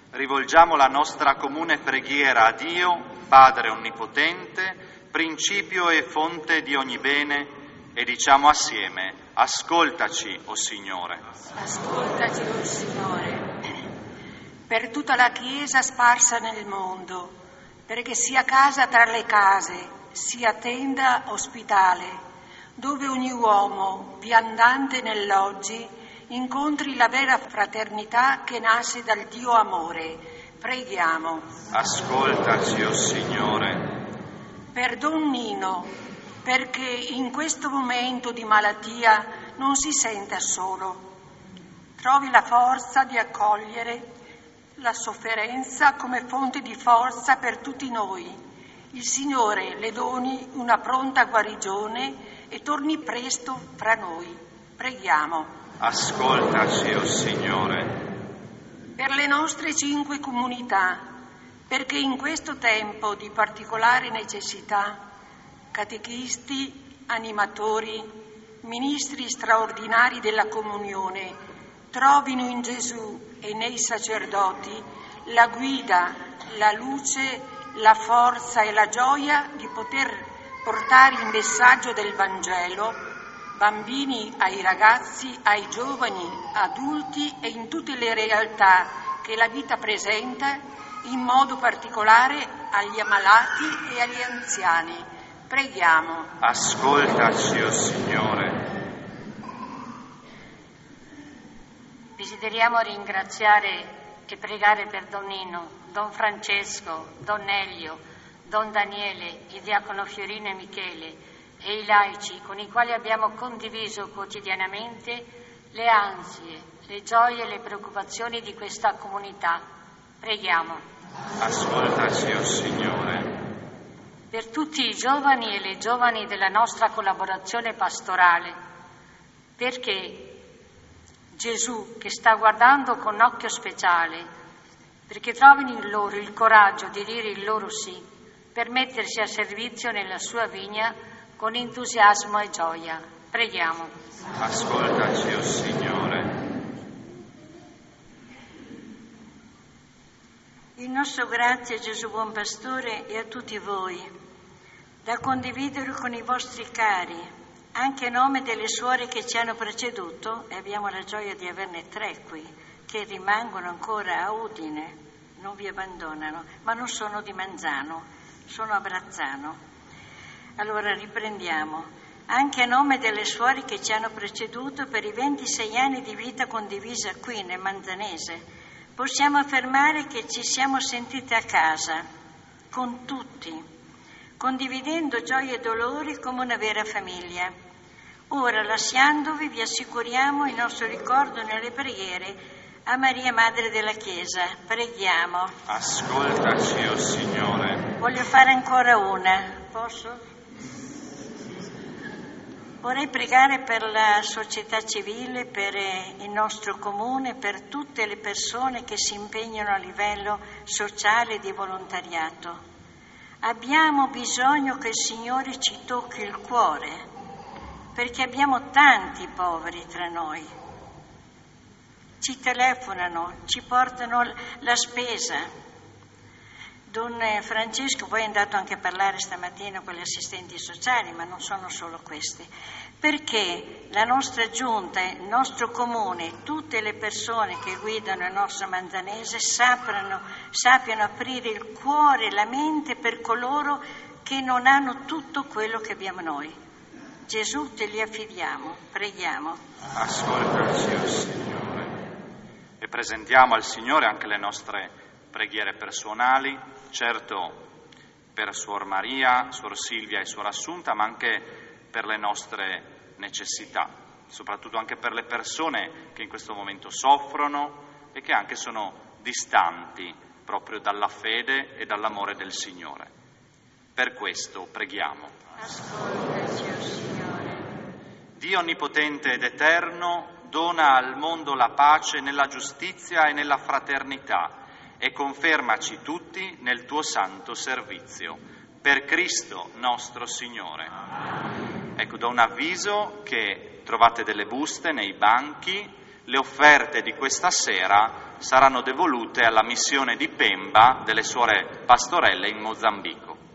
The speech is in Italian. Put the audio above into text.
rivolgiamo la nostra comune preghiera a Dio, Padre Onnipotente, principio e fonte di ogni bene, e diciamo assieme: ascoltaci, o Signore. Ascoltaci, o Signore. Per tutta la Chiesa sparsa nel mondo, perché sia casa tra le case, sia tenda ospitale, dove ogni uomo, viandante nell'oggi, incontri la vera fraternità che nasce dal Dio amore. Preghiamo. Ascoltaci, o Signore. Per Don Nino, perché in questo momento di malattia non si senta solo. Trovi la forza di accogliere la sofferenza come fonte di forza per tutti noi. Il Signore le doni una pronta guarigione e torni presto fra noi. Preghiamo. Ascoltaci, o Signore. Per le nostre 5 comunità, perché in questo tempo di particolare necessità, catechisti, animatori, ministri straordinari della comunione trovino in Gesù e nei sacerdoti la guida, la luce, la forza e la gioia di poter portare il messaggio del Vangelo, bambini ai ragazzi, ai giovani, adulti e in tutte le realtà che la vita presenta, in modo particolare agli ammalati e agli anziani. Preghiamo. Ascoltaci, o Signore. Desideriamo ringraziare e pregare per Don Nino, Don Francesco, Don Elio, Don Daniele, il diacono Fiorino e Michele e i laici con i quali abbiamo condiviso quotidianamente le ansie, le gioie e le preoccupazioni di questa comunità. Preghiamo. Ascoltaci, o Signore. Per tutti i giovani e le giovani della nostra collaborazione pastorale, perché Gesù, che sta guardando con occhio speciale, perché trovino in loro il coraggio di dire il loro sì, per mettersi a servizio nella sua vigna con entusiasmo e gioia. Preghiamo. Ascoltaci, o Signore. Il nostro grazie, Gesù buon pastore, e a tutti voi, da condividere con i vostri cari, anche a nome delle suore che ci hanno preceduto, e abbiamo la gioia di averne 3 qui, che rimangono ancora a Udine, non vi abbandonano, ma non sono di Manzano, sono a Brazzano. Allora riprendiamo. Anche a nome delle suore che ci hanno preceduto per i 26 anni di vita condivisa qui nel Manzanese, possiamo affermare che ci siamo sentite a casa, con tutti, condividendo gioie e dolori come una vera famiglia. Ora, lasciandovi, vi assicuriamo il nostro ricordo nelle preghiere a Maria, Madre della Chiesa. Preghiamo. Ascoltaci, o Signore. Voglio fare ancora una. Posso? Vorrei pregare per la società civile, per il nostro comune, per tutte le persone che si impegnano a livello sociale e di volontariato. Abbiamo bisogno che il Signore ci tocchi il cuore, perché abbiamo tanti poveri tra noi. Ci telefonano, ci portano la spesa. Don Francesco poi è andato anche a parlare stamattina con gli assistenti sociali, ma non sono solo questi, perché la nostra giunta, il nostro comune, tutte le persone che guidano il nostro Manzanese sappiano aprire il cuore e la mente per coloro che non hanno tutto quello che abbiamo noi. Gesù, te li affidiamo, preghiamo. Ascoltaci, o Signore. E presentiamo al Signore anche le nostre preghiere personali, certo per Suor Maria, Suor Silvia e Suor Assunta, ma anche per le nostre necessità, soprattutto anche per le persone che in questo momento soffrono e che anche sono distanti proprio dalla fede e dall'amore del Signore. Per questo preghiamo. Ascoltaci, o Signore. Dio onnipotente ed eterno, dona al mondo la pace nella giustizia e nella fraternità, e confermaci tutti nel tuo santo servizio. Per Cristo nostro Signore. Ecco, do un avviso che trovate delle buste nei banchi le offerte di questa sera saranno devolute alla missione di Pemba delle suore pastorelle in Mozambico.